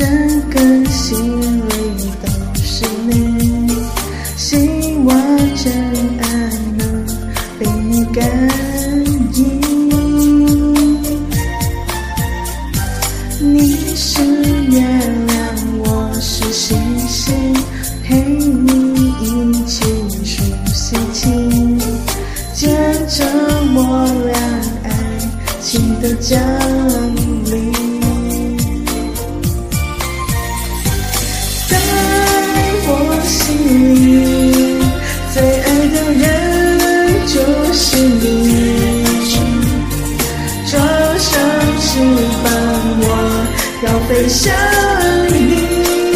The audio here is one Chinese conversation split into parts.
整个心里都是你，希望真爱能被你感应。你是月亮，我是星星，陪你一起数星星，见证我俩爱情的降临。在我心里，最爱的人就是你，抓上翅膀，我要飞向你。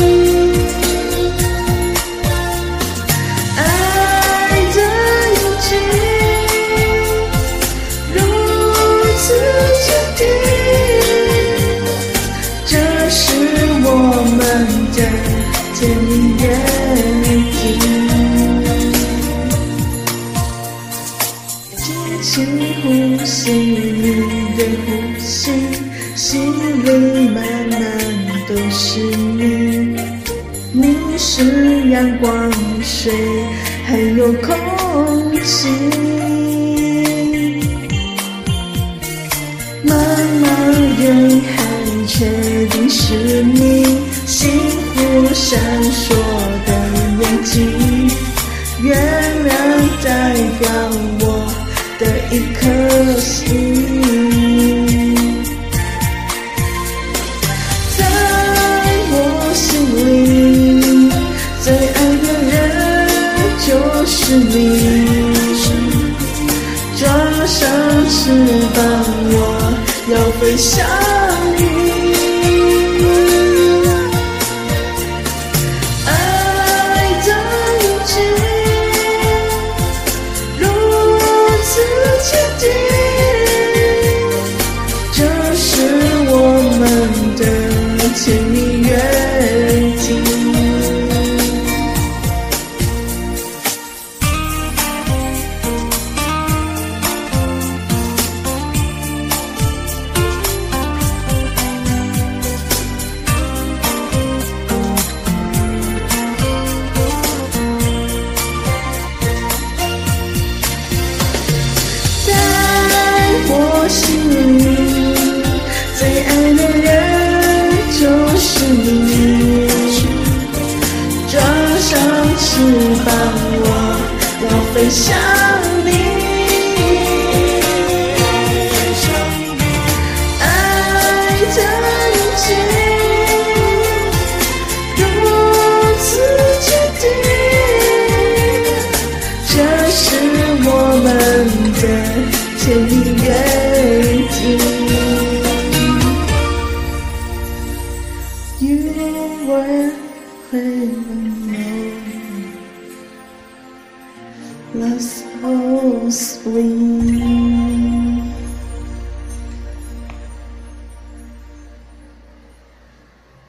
爱的印记如此坚定，这是我们的甜蜜约定。轻轻呼吸你的呼吸，心里满满都是你。你是阳光、水还有空气，茫茫人海确定是你，幸福闪烁的眼睛，月亮代表我的一颗心。在我心里，最爱的人就是你，抓上翅膀，我要飞向你。爱的印记如此坚定，这是我们的甜蜜约定。心里最爱的人就是你，抓上翅膀，我要飞向你。爱的印记如此坚定，这是我们的甜蜜约定。You were alone, love so sweet.